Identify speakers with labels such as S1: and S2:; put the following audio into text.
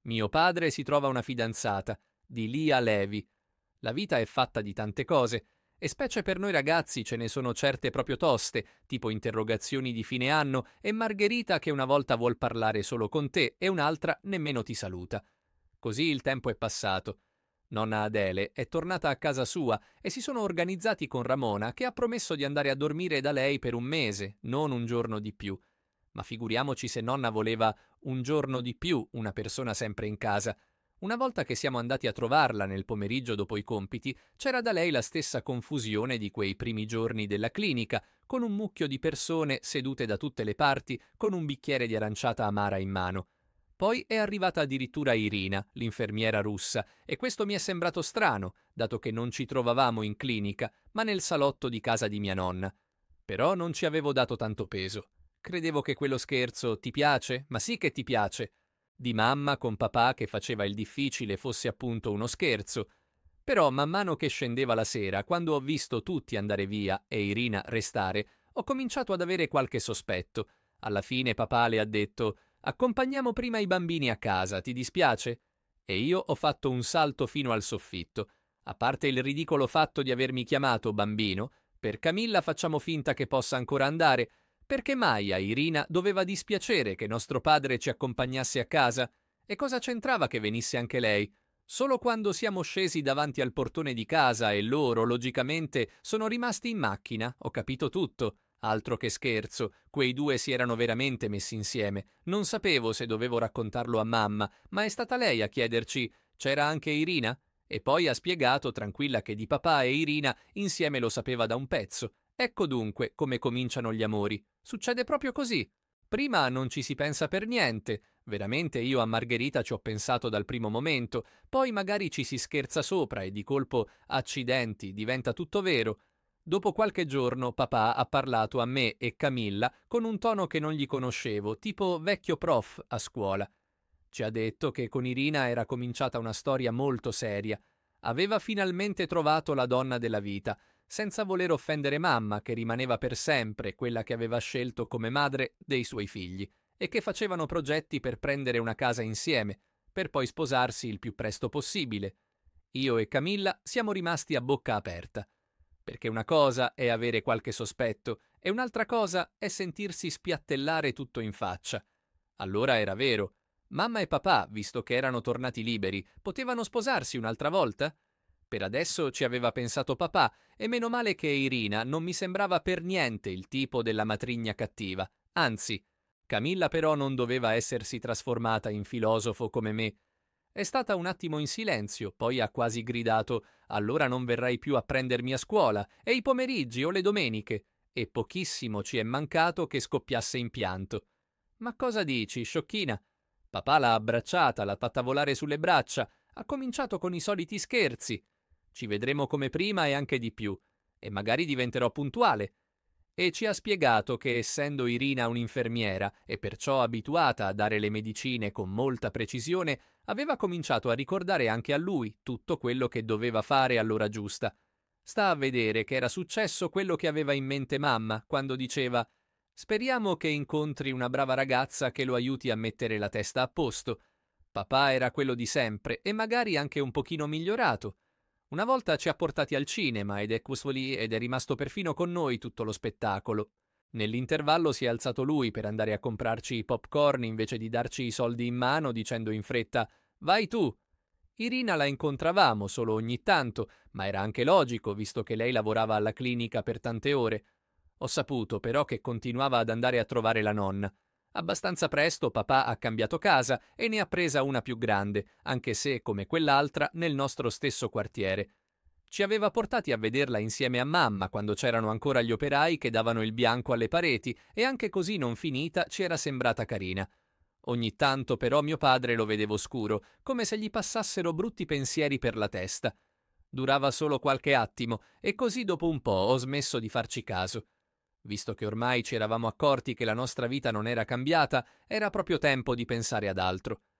S1: Mio padre si trova una fidanzata, di Lia Levi. La vita è fatta di tante cose, e specie per noi ragazzi ce ne sono certe proprio toste, tipo interrogazioni di fine anno e Margherita che una volta vuol parlare solo con te e un'altra nemmeno ti saluta. Così il tempo è passato. Nonna Adele è tornata a casa sua e si sono organizzati con Ramona che ha promesso di andare a dormire da lei per un mese, non un giorno di più. Ma figuriamoci se nonna voleva un giorno di più una persona sempre in casa. Una volta che siamo andati a trovarla nel pomeriggio dopo i compiti, c'era da lei la stessa confusione di quei primi giorni della clinica, con un mucchio di persone sedute da tutte le parti con un bicchiere di aranciata amara in mano. Poi è arrivata addirittura Irina, l'infermiera russa, e questo mi è sembrato strano, dato che non ci trovavamo in clinica, ma nel salotto di casa di mia nonna. Però non ci avevo dato tanto peso. Credevo che quello scherzo ti piace? Ma sì che ti piace. Di mamma con papà che faceva il difficile fosse appunto uno scherzo. Però man mano che scendeva la sera, quando ho visto tutti andare via e Irina restare, ho cominciato ad avere qualche sospetto. Alla fine papà le ha detto: accompagniamo prima i bambini a casa, ti dispiace? E io ho fatto un salto fino al soffitto. A parte il ridicolo fatto di avermi chiamato bambino, per Camilla facciamo finta che possa ancora andare. Perché mai a Irina doveva dispiacere che nostro padre ci accompagnasse a casa? E cosa c'entrava che venisse anche lei? Solo quando siamo scesi davanti al portone di casa e loro, logicamente, sono rimasti in macchina, ho capito tutto. Altro che scherzo, quei due si erano veramente messi insieme. Non sapevo se dovevo raccontarlo a mamma, ma è stata lei a chiederci: c'era anche Irina? E poi ha spiegato tranquilla che di papà e Irina insieme lo sapeva da un pezzo. Ecco dunque come cominciano gli amori. Succede proprio così. Prima non ci si pensa per niente. Veramente io a Margherita ci ho pensato dal primo momento, poi magari ci si scherza sopra e di colpo, accidenti, diventa tutto vero. Dopo qualche giorno papà ha parlato a me e Camilla con un tono che non gli conoscevo, tipo vecchio prof a scuola. Ci ha detto che con Irina era cominciata una storia molto seria. Aveva finalmente trovato la donna della vita, senza voler offendere mamma, che rimaneva per sempre quella che aveva scelto come madre dei suoi figli, e che facevano progetti per prendere una casa insieme, per poi sposarsi il più presto possibile. Io e Camilla siamo rimasti a bocca aperta, perché una cosa è avere qualche sospetto e un'altra cosa è sentirsi spiattellare tutto in faccia. Allora era vero. Mamma e papà, visto che erano tornati liberi, potevano sposarsi un'altra volta? Per adesso ci aveva pensato papà, e meno male che Irina non mi sembrava per niente il tipo della matrigna cattiva. Anzi, Camilla però non doveva essersi trasformata in filosofo come me. È stata un attimo in silenzio, poi ha quasi gridato: allora non verrai più a prendermi a scuola, e i pomeriggi o le domeniche? E pochissimo ci è mancato che scoppiasse in pianto. Ma cosa dici, sciocchina? Papà l'ha abbracciata, l'ha fatta volare sulle braccia, ha cominciato con i soliti scherzi. Ci vedremo come prima e anche di più, e magari diventerò puntuale. E ci ha spiegato che, essendo Irina un'infermiera e perciò abituata a dare le medicine con molta precisione, aveva cominciato a ricordare anche a lui tutto quello che doveva fare all'ora giusta. Sta a vedere che era successo quello che aveva in mente mamma quando diceva: speriamo che incontri una brava ragazza che lo aiuti a mettere la testa a posto. Papà era quello di sempre e magari anche un pochino migliorato. Una volta ci ha portati al cinema ed è rimasto perfino con noi tutto lo spettacolo. Nell'intervallo si è alzato lui per andare a comprarci i popcorn invece di darci i soldi in mano dicendo in fretta: vai tu. Irina la incontravamo solo ogni tanto, ma era anche logico visto che lei lavorava alla clinica per tante ore. Ho saputo però che continuava ad andare a trovare la nonna. Abbastanza presto papà ha cambiato casa e ne ha presa una più grande, anche se, come quell'altra, nel nostro stesso quartiere. Ci aveva portati a vederla insieme a mamma quando c'erano ancora gli operai che davano il bianco alle pareti e anche così non finita ci era sembrata carina. Ogni tanto però mio padre lo vedevo scuro, come se gli passassero brutti pensieri per la testa. Durava solo qualche attimo e così dopo un po' ho smesso di farci caso. Visto che ormai ci eravamo accorti che la nostra vita non era cambiata, era proprio tempo di pensare ad altro.